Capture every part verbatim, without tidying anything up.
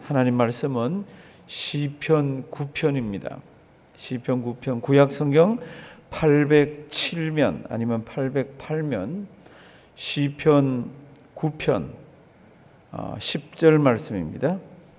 하나님 말씀은 시편 구 편입니다. 시편 구 편, 구약 성경 팔백칠 면 아니면 팔백팔 면, 시편 구 편 십 절 말씀입니다.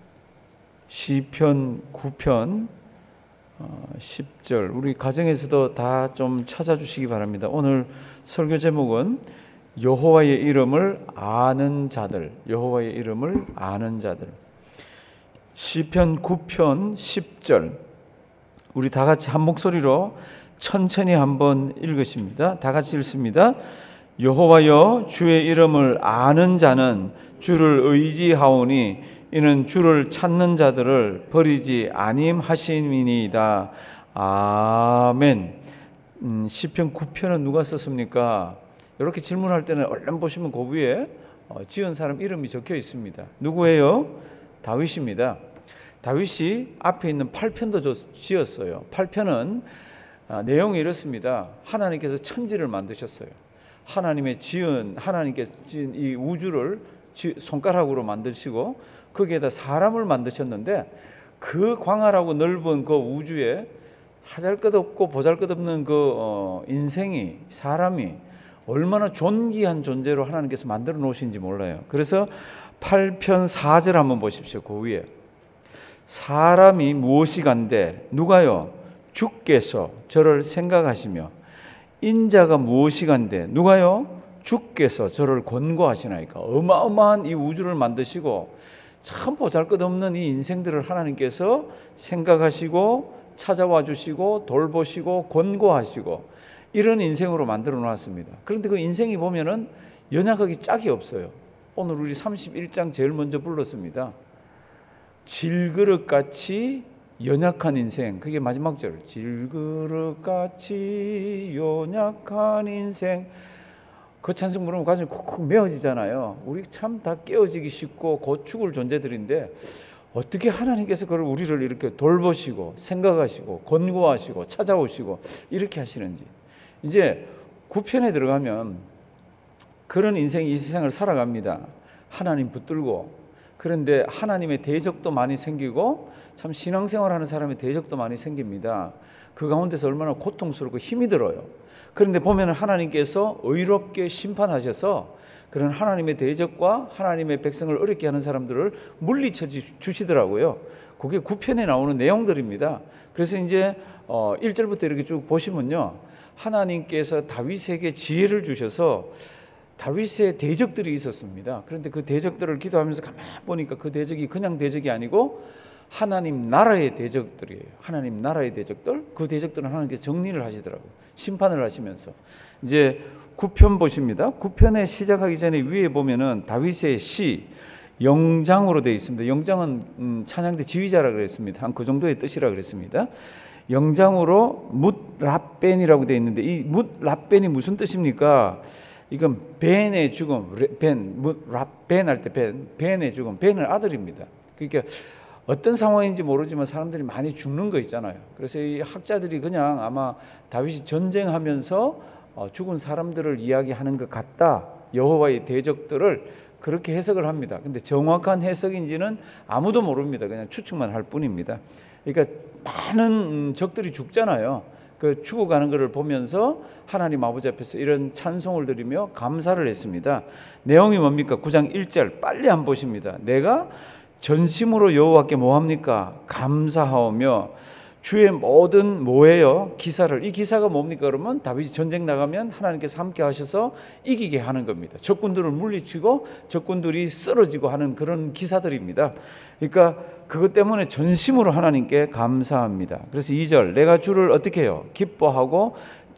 시편 구 편 십 절, 우리 가정에서도 다 좀 찾아주시기 바랍니다. 오늘 설교 제목은 여호와의 이름을 아는 자들, 여호와의 이름을 아는 자들. 시편 구 편 십 절, 우리 다 같이 한 목소리로 천천히 한번 읽으십니다. 다 같이 읽습니다. 여호와여, 주의 이름을 아는 자는 주를 의지하오니 이는 주를 찾는 자들을 버리지 아님하심이니이다. 아멘. 음, 시편 구 편은 누가 썼습니까? 이렇게 질문할 때는 얼른 보시면 그 위에 어, 지은 사람 이름이 적혀 있습니다. 누구예요? 다윗입니다. 다윗이 앞에 있는 팔 편도 지었어요. 팔 편은 아, 내용이 이렇습니다. 하나님께서 천지를 만드셨어요. 하나님의 지은, 하나님께서 지은 이 우주를 지, 손가락으로 만드시고 거기에다 사람을 만드셨는데 그 광활하고 넓은 그 우주에 하잘것없고 보잘것없는 그 어, 인생이, 사람이 얼마나 존귀한 존재로 하나님께서 만들어 놓으신지 몰라요. 그래서 팔 편 사 절 한번 보십시오. 그 위에 사람이 무엇이간데 누가요? 주께서 저를 생각하시며, 인자가 무엇이간데 누가요? 주께서 저를 권고하시나이까. 어마어마한 이 우주를 만드시고 참 보잘것없는 이 인생들을 하나님께서 생각하시고 찾아와 주시고 돌보시고 권고하시고 이런 인생으로 만들어 놨습니다. 그런데 그 인생이 보면은 연약하기 짝이 없어요. 오늘 우리 삼십일 장 제일 먼저 불렀습니다. 질그릇같이 연약한 인생, 그게 마지막 절. 질그릇같이 연약한 인생. 그 찬송 부르면 가슴이 콕콕 메어지잖아요. 우리 참 다 깨어지기 쉽고 곧 죽을 존재들인데 어떻게 하나님께서 그걸 우리를 이렇게 돌보시고 생각하시고 권고하시고 찾아오시고 이렇게 하시는지. 이제 구 편에 들어가면 그런 인생이 이 세상을 살아갑니다. 하나님 붙들고. 그런데 하나님의 대적도 많이 생기고 참 신앙생활하는 사람의 대적도 많이 생깁니다. 그 가운데서 얼마나 고통스럽고 힘이 들어요. 그런데 보면 하나님께서 의롭게 심판하셔서 그런 하나님의 대적과 하나님의 백성을 어렵게 하는 사람들을 물리쳐 주시더라고요. 그게 구 편에 나오는 내용들입니다. 그래서 이제 일 절부터 이렇게 쭉 보시면요, 하나님께서 다윗에게 지혜를 주셔서 다윗의 대적들이 있었습니다. 그런데 그 대적들을 기도하면서 가만히 보니까 그 대적이 그냥 대적이 아니고 하나님 나라의 대적들이에요. 하나님 나라의 대적들, 그 대적들은 하나님께서 정리를 하시더라고요. 심판을 하시면서. 이제 구 편 보십니다. 구 편에 시작하기 전에 위에 보면은 다윗의 시 영장으로 되어 있습니다. 영장은 음, 찬양대 지휘자라 그랬습니다. 한 그 정도의 뜻이라 그랬습니다. 영장으로 뭇라벤이라고 되어 있는데 이 뭇라벤이 무슨 뜻입니까? 이건 벤의 죽음, 벤, 뭇라벤 할 때 벤, 벤의 죽음, 벤은 아들입니다. 그러니까 어떤 상황인지 모르지만 사람들이 많이 죽는 거 있잖아요. 그래서 이 학자들이 그냥 아마 다윗이 전쟁하면서 죽은 사람들을 이야기하는 것 같다. 여호와의 대적들을 그렇게 해석을 합니다. 근데 정확한 해석인지는 아무도 모릅니다. 그냥 추측만 할 뿐입니다. 그러니까 많은 적들이 죽잖아요. 그 죽어가는 것을 보면서 하나님 아버지 앞에서 이런 찬송을 드리며 감사를 했습니다. 내용이 뭡니까? 구 장 일 절 빨리 안 보십니다. 내가 전심으로 여호와께 뭐합니까? 감사하오며 주의 모든 뭐예요? 기사를. 이 기사가 뭡니까? 그러면 다윗이 전쟁 나가면 하나님께서 함께 하셔서 이기게 하는 겁니다. 적군들을 물리치고 적군들이 쓰러지고 하는 그런 기사들입니다. 그러니까 그것 때문에 전심으로 하나님께 감사합니다. 그래서 이 절 내가 주를 어떻게 해요? 기뻐하고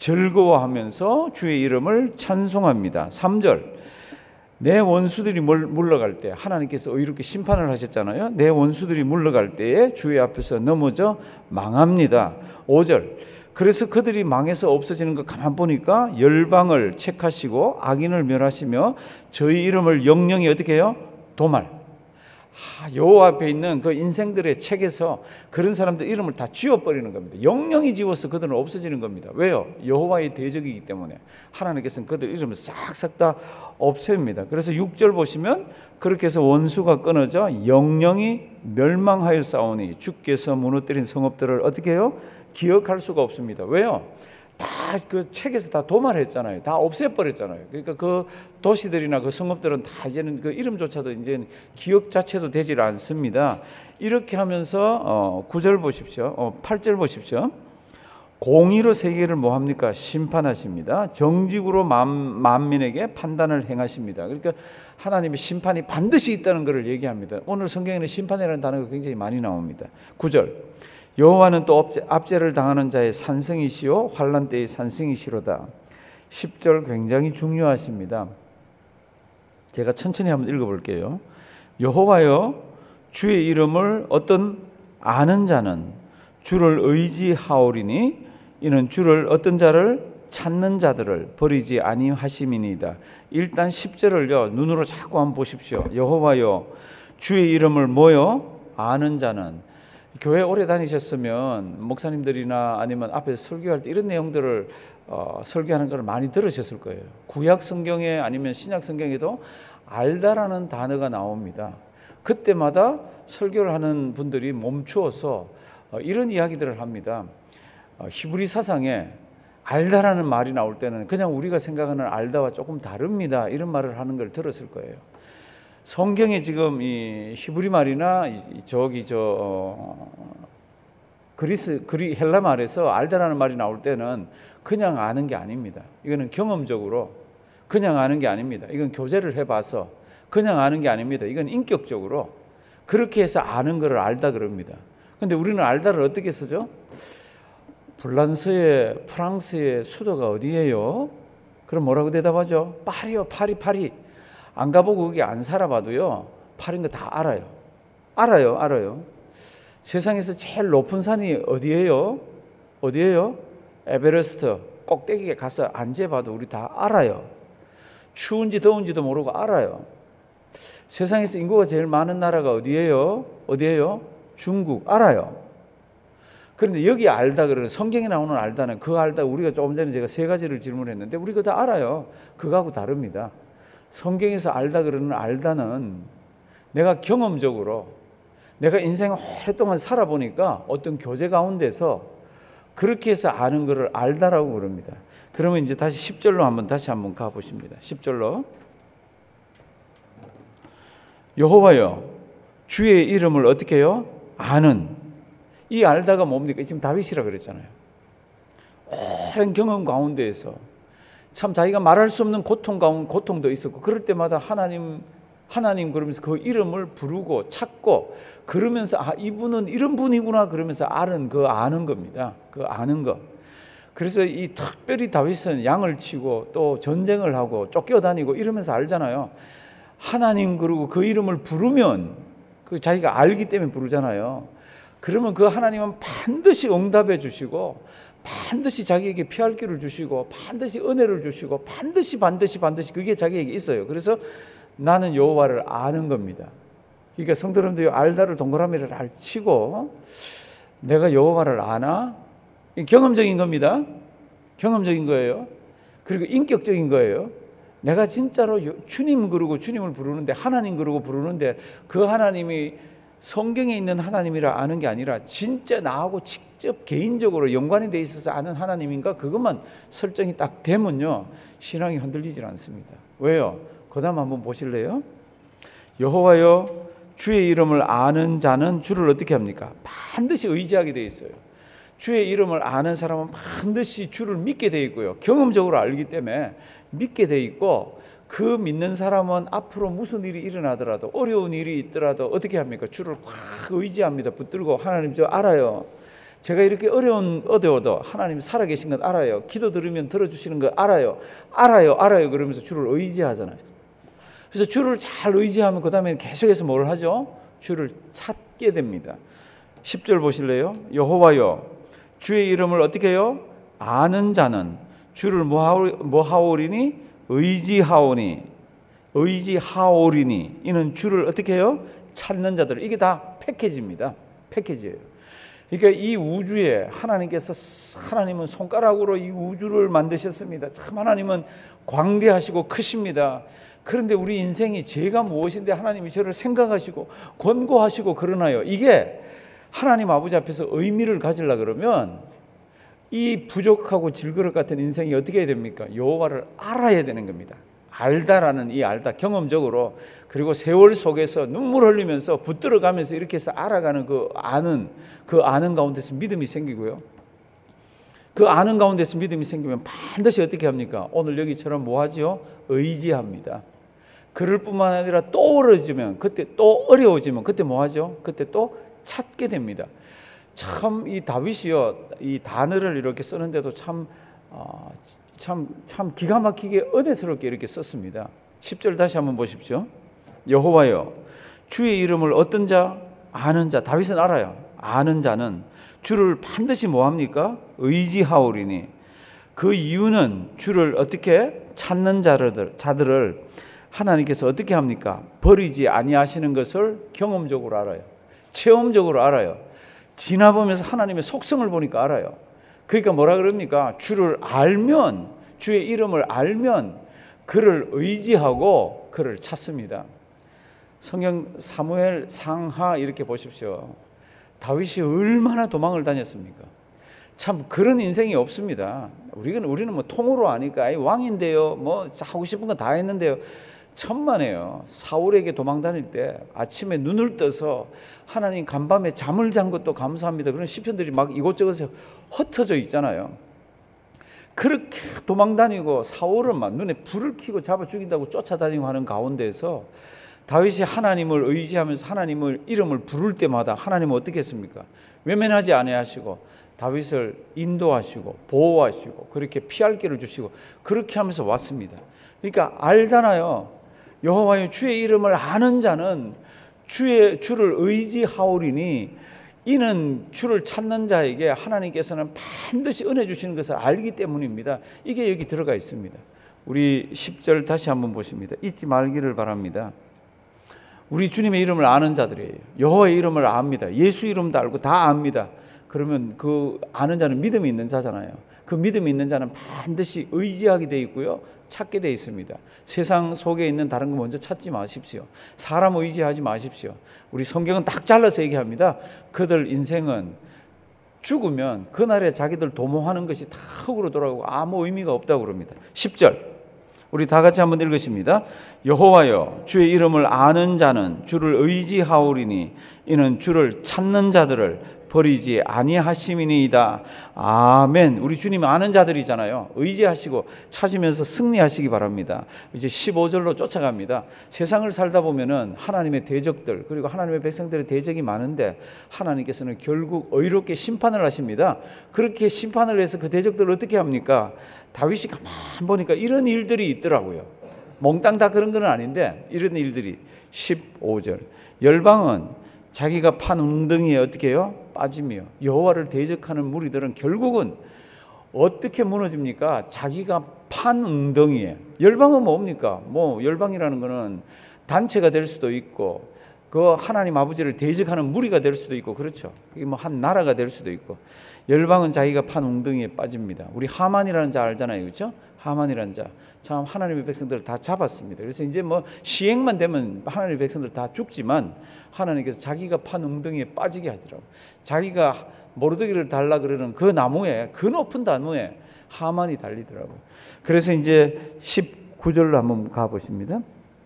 즐거워하면서 주의 이름을 찬송합니다. 삼 절 내 원수들이 물러갈 때, 하나님께서 의롭게 심판을 하셨잖아요. 내 원수들이 물러갈 때에 주의 앞에서 넘어져 망합니다. 오 절 그래서 그들이 망해서 없어지는 거 가만 보니까 열방을 책하시고 악인을 멸하시며 저희 이름을 영영히 어떻게 해요? 도말. 여호와 앞에 있는 그 인생들의 책에서 그런 사람들 이름을 다 지워버리는 겁니다. 영영이 지워서 그들은 없어지는 겁니다. 왜요? 여호와의 대적이기 때문에 하나님께서는 그들 이름을 싹싹 다 없앱니다. 그래서 육 절 보시면 그렇게 해서 원수가 끊어져 영영이 멸망하여 싸우니 주께서 무너뜨린 성읍들을 어떻게 해요? 기억할 수가 없습니다. 왜요? 다 그 책에서 다 도말했잖아요. 다 없애버렸잖아요. 그러니까 그 도시들이나 그 성읍들은 다 이제는 그 이름조차도 이제 기억 자체도 되질 않습니다. 이렇게 하면서 어, 구 절 보십시오. 어, 팔 절 보십시오. 공의로 세계를 뭐 합니까? 심판하십니다. 정직으로 만, 만민에게 판단을 행하십니다. 그러니까 하나님의 심판이 반드시 있다는 것을 얘기합니다. 오늘 성경에는 심판이라는 단어가 굉장히 많이 나옵니다. 구 절. 여호와는 또 압제를 당하는 자의 산성이시요 환난 때의 산성이시로다. 십 절 굉장히 중요하십니다. 제가 천천히 한번 읽어볼게요. 여호와여 주의 이름을 어떤 아는 자는 주를 의지하오리니 이는 주를 어떤 자를 찾는 자들을 버리지 아니하심이니이다. 일단 십 절을요 눈으로 자꾸 한번 보십시오. 여호와여 주의 이름을 뭐요? 아는 자는. 교회 오래 다니셨으면 목사님들이나 아니면 앞에서 설교할 때 이런 내용들을 어, 설교하는 걸 많이 들으셨을 거예요. 구약 성경에 아니면 신약 성경에도 알다라는 단어가 나옵니다. 그때마다 설교를 하는 분들이 멈추어서 어, 이런 이야기들을 합니다. 어, 히브리 사상에 알다라는 말이 나올 때는 그냥 우리가 생각하는 알다와 조금 다릅니다. 이런 말을 하는 걸 들었을 거예요. 성경에 지금 이 히브리 말이나 저기 저 어, 그리스 그리 헬라 말에서 알다라는 말이 나올 때는 그냥 아는 게 아닙니다. 이거는 경험적으로 그냥 아는 게 아닙니다. 이건 교제를 해봐서 그냥 아는 게 아닙니다. 이건 인격적으로 그렇게 해서 아는 것을 알다 그럽니다. 근데 우리는 알다를 어떻게 쓰죠? 불란서의 프랑스의 수도가 어디예요? 그럼 뭐라고 대답하죠? 파리요, 파리, 파리. 안 가보고 거기 안 살아봐도요 파리인 거 다 알아요. 알아요, 알아요. 세상에서 제일 높은 산이 어디예요? 어디예요? 에베레스트 꼭대기에 가서 앉아봐도 우리 다 알아요. 추운지 더운지도 모르고 알아요. 세상에서 인구가 제일 많은 나라가 어디예요? 어디예요? 중국. 알아요. 그런데 여기 알다 그러는 성경에 나오는 알다는 그 알다 우리가 조금 전에 제가 세 가지를 질문했는데 우리가 다 알아요. 그거하고 다릅니다. 성경에서 알다 그러는 알다는 내가 경험적으로 내가 인생 오랫동안 살아보니까 어떤 교제 가운데서 그렇게 해서 아는 것을 알다라고 그럽니다. 그러면 이제 다시 십 절로 한번 다시 한번 가보십니다. 십 절로 여호와여 주의 이름을 어떻게 해요? 아는. 이 알다가 뭡니까? 지금 다윗이라 그랬잖아요. 오랜 경험 가운데에서 참 자기가 말할 수 없는 고통 가운데 고통도 있었고 그럴 때마다 하나님 하나님 그러면서 그 이름을 부르고 찾고 그러면서 아 이분은 이런 분이구나 그러면서 아는 그 아는 겁니다. 그 아는 거. 그래서 이 특별히 다윗은 양을 치고 또 전쟁을 하고 쫓겨다니고 이러면서 알잖아요. 하나님 그러고 그 이름을 부르면 그 자기가 알기 때문에 부르잖아요. 그러면 그 하나님은 반드시 응답해 주시고 반드시 자기에게 피할 길을 주시고 반드시 은혜를 주시고 반드시 반드시 반드시 그게 자기에게 있어요. 그래서 나는 여호와를 아는 겁니다. 그러니까 성도님들이 알다를 동그라미를 알 치고 내가 여호와를 아나? 경험적인 겁니다. 경험적인 거예요. 그리고 인격적인 거예요. 내가 진짜로 주님 그러고 주님을 부르는데 하나님 그러고 부르는데 그 하나님이 성경에 있는 하나님이라 아는 게 아니라 진짜 나하고 직접 개인적으로 연관이 돼 있어서 아는 하나님인가 그것만 설정이 딱 되면요 신앙이 흔들리질 않습니다. 왜요? 그 다음 한번 보실래요? 여호와여 주의 이름을 아는 자는 주를 어떻게 합니까? 반드시 의지하게 돼 있어요. 주의 이름을 아는 사람은 반드시 주를 믿게 돼 있고요. 경험적으로 알기 때문에 믿게 돼 있고 그 믿는 사람은 앞으로 무슨 일이 일어나더라도 어려운 일이 있더라도 어떻게 합니까? 주를 확 의지합니다. 붙들고 하나님 저 알아요. 제가 이렇게 어려운 어려워도 하나님 살아계신 건 알아요. 기도 들으면 들어주시는 거 알아요. 알아요. 알아요. 그러면서 주를 의지하잖아요. 그래서 주를 잘 의지하면 그 다음에 계속해서 뭘 하죠? 주를 찾게 됩니다. 십 절 보실래요? 여호와여 주의 이름을 어떻게 해요? 아는 자는 주를 뭐하오리니? 의지하오니 의지하오리니 이는 주를 어떻게 해요? 찾는 자들, 이게 다 패키지입니다. 패키지예요. 그러니까 이 우주에 하나님께서, 하나님은 손가락으로 이 우주를 만드셨습니다. 참 하나님은 광대하시고 크십니다. 그런데 우리 인생이 죄가 무엇인데 하나님이 저를 생각하시고 권고하시고 그러나요? 이게 하나님 아버지 앞에서 의미를 가지려 그러면 이 부족하고 질그릇 같은 인생이 어떻게 해야 됩니까? 여호와를 알아야 되는 겁니다. 알다라는 이 알다, 경험적으로, 그리고 세월 속에서 눈물 흘리면서 붙들어가면서 이렇게 해서 알아가는 그 아는, 그 아는 가운데서 믿음이 생기고요. 그 아는 가운데서 믿음이 생기면 반드시 어떻게 합니까? 오늘 여기처럼 뭐 하죠? 의지합니다. 그럴 뿐만 아니라 또 어려워지면, 그때 또 어려워지면 그때 뭐 하죠? 그때 또 찾게 됩니다. 참 이 다윗이요, 이 단어를 이렇게 쓰는데도 참 어, 참, 참 기가 막히게 은혜스럽게 이렇게 썼습니다. 십 절 다시 한번 보십시오. 여호와여, 주의 이름을 어떤 자? 아는 자. 다윗은 알아요. 아는 자는 주를 반드시 뭐합니까? 의지하오리니. 그 이유는 주를 어떻게 찾는 자들, 자들을 하나님께서 어떻게 합니까? 버리지 아니하시는 것을 경험적으로 알아요. 체험적으로 알아요. 지나보면서 하나님의 속성을 보니까 알아요. 그러니까 뭐라 그럽니까? 주를 알면, 주의 이름을 알면 그를 의지하고 그를 찾습니다. 성경 사무엘 상하 이렇게 보십시오. 다윗이 얼마나 도망을 다녔습니까? 참 그런 인생이 없습니다. 우리는 우리는 뭐 통으로 아니까 아이 왕인데요, 뭐 하고 싶은 거 다 했는데요. 천만에요. 사울에게 도망 다닐 때 아침에 눈을 떠서 하나님 간밤에 잠을 잔 것도 감사합니다. 그런 시편들이 막 이곳저곳에 흩어져 있잖아요. 그렇게 도망 다니고 사울은 막 눈에 불을 켜고 잡아 죽인다고 쫓아다니고 하는 가운데서 다윗이 하나님을 의지하면서 하나님을 이름을 부를 때마다 하나님은 어떻게 했습니까? 외면하지 아니하시고 다윗을 인도하시고 보호하시고 그렇게 피할 길을 주시고 그렇게 하면서 왔습니다. 그러니까 알잖아요. 여호와의 주의 이름을 아는 자는 주의 주를 의지하오리니 이는 주를 찾는 자에게 하나님께서는 반드시 은혜 주시는 것을 알기 때문입니다. 이게 여기 들어가 있습니다. 우리 십 절 다시 한번 보십니다. 잊지 말기를 바랍니다. 우리 주님의 이름을 아는 자들이에요. 여호와의 이름을 압니다. 예수 이름도 알고 다 압니다. 그러면 그 아는 자는 믿음이 있는 자잖아요. 그 믿음이 있는 자는 반드시 의지하게 돼 있고요. 찾게 돼 있습니다. 세상 속에 있는 다른 거 먼저 찾지 마십시오. 사람 의지하지 마십시오. 우리 성경은 딱 잘라서 얘기합니다. 그들 인생은 죽으면 그날에 자기들 도모하는 것이 다 흙으로 돌아가고 아무 의미가 없다고 그럽니다. 십 절 우리 다 같이 한번 읽으십니다. 여호와여, 주의 이름을 아는 자는 주를 의지하오리니 이는 주를 찾는 자들을 버리지 아니하심이니이다. 아멘. 우리 주님 아는 자들이잖아요. 의지하시고 찾으면서 승리하시기 바랍니다. 이제 십오 절로 쫓아갑니다. 세상을 살다 보면은 하나님의 대적들 그리고 하나님의 백성들의 대적이 많은데 하나님께서는 결국 의롭게 심판을 하십니다. 그렇게 심판을 해서 그 대적들을 어떻게 합니까? 다윗이 가만 보니까 이런 일들이 있더라고요. 몽땅 다 그런 건 아닌데 이런 일들이 십오 절 열방은 자기가 판 웅덩이에 어떻게 해요? 빠지며 여호와를 대적하는 무리들은 결국은 어떻게 무너집니까? 자기가 판 웅덩이에. 열방은 뭡니까? 뭐 열방이라는 거는 단체가 될 수도 있고 그 하나님 아버지를 대적하는 무리가 될 수도 있고 그렇죠. 그게 뭐 한 나라가 될 수도 있고 열방은 자기가 판 웅덩이에 빠집니다. 우리 하만이라는 자 알잖아요, 그렇죠? 하만이라는 자 참 하나님의 백성들을 다 잡았습니다. 그래서 이제 뭐 시행만 되면 하나님의 백성들 다 죽지만 하나님께서 자기가 판 웅덩이에 빠지게 하더라고. 자기가 모르드기를 달라 그러는 그 나무에 그 높은 나무에 하만이 달리더라고요. 그래서 이제 십구 절로 한번 가보십니다.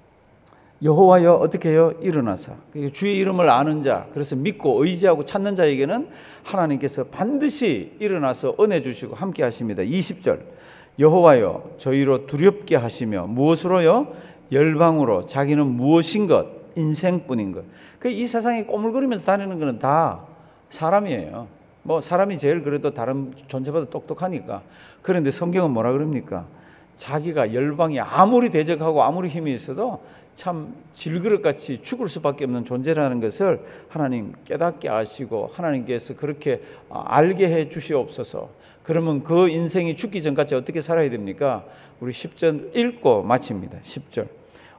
여호와여 어떻게 해요? 일어나사. 주의 이름을 아는 자, 그래서 믿고 의지하고 찾는 자에게는 하나님께서 반드시 일어나서 은혜 주시고 함께 하십니다. 이십 절 여호와여 저희로 두렵게 하시며 무엇으로요? 열방으로 자기는 무엇인 것? 인생뿐인 것. 이 세상에 꼬물거리면서 다니는 것은 다 사람이에요. 뭐 사람이 제일 그래도 다른 존재보다 똑똑하니까. 그런데 성경은 뭐라 그럽니까? 자기가 열방이 아무리 대적하고 아무리 힘이 있어도 참 질그릇같이 죽을 수밖에 없는 존재라는 것을 하나님 깨닫게 하시고 하나님께서 그렇게 알게 해 주시옵소서. 그러면 그 인생이 죽기 전까지 어떻게 살아야 됩니까? 우리 십 절 읽고 마칩니다. 십 절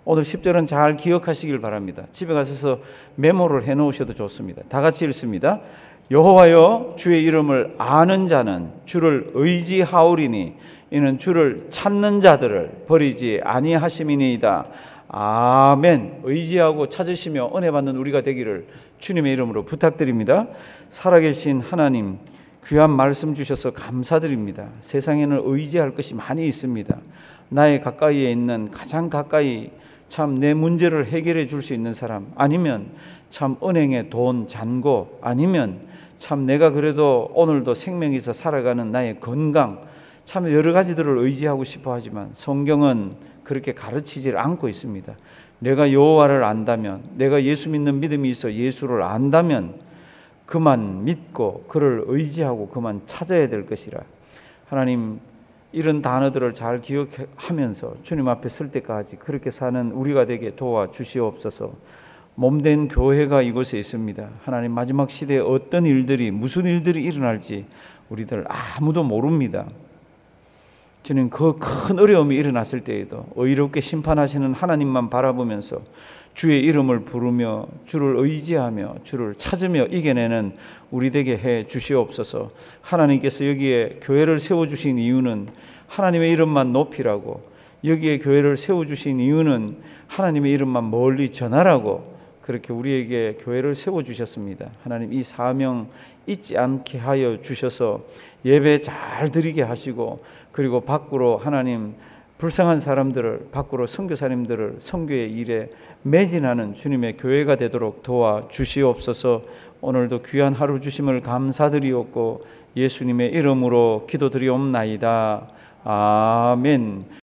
오늘 십 절은 잘 기억하시길 바랍니다. 집에 가셔서 메모를 해놓으셔도 좋습니다. 다 같이 읽습니다. 여호와여, 주의 이름을 아는 자는 주를 의지하오리니 이는 주를 찾는 자들을 버리지 아니하심이니이다. 아멘. 의지하고 찾으시며 은혜 받는 우리가 되기를 주님의 이름으로 부탁드립니다. 살아계신 하나님, 귀한 말씀 주셔서 감사드립니다. 세상에는 의지할 것이 많이 있습니다. 나의 가까이에 있는 가장 가까이 참 내 문제를 해결해 줄 수 있는 사람, 아니면 참 은행에 돈 잔고, 아니면 참 내가 그래도 오늘도 생명이 있어 살아가는 나의 건강, 참 여러 가지들을 의지하고 싶어 하지만 성경은 그렇게 가르치질 않고 있습니다. 내가 여호와를 안다면, 내가 예수 믿는 믿음이 있어 예수를 안다면 그만 믿고 그를 의지하고 그만 찾아야 될 것이라. 하나님, 이런 단어들을 잘 기억하면서 주님 앞에 설 때까지 그렇게 사는 우리가 되게 도와주시옵소서. 몸된 교회가 이곳에 있습니다. 하나님, 마지막 시대에 어떤 일들이, 무슨 일들이 일어날지 우리들 아무도 모릅니다. 주님, 그 큰 어려움이 일어났을 때에도 의롭게 심판하시는 하나님만 바라보면서 주의 이름을 부르며 주를 의지하며 주를 찾으며 이겨내는 우리 되게 해 주시옵소서. 하나님께서 여기에 교회를 세워주신 이유는 하나님의 이름만 높이라고, 여기에 교회를 세워주신 이유는 하나님의 이름만 멀리 전하라고 그렇게 우리에게 교회를 세워주셨습니다. 하나님, 이 사명 잊지 않게 하여 주셔서 예배 잘 드리게 하시고, 그리고 밖으로 하나님 불쌍한 사람들을, 밖으로 선교사님들을 선교의 일에 매진하는 주님의 교회가 되도록 도와주시옵소서. 오늘도 귀한 하루 주심을 감사드리옵고 예수님의 이름으로 기도드리옵나이다. 아멘.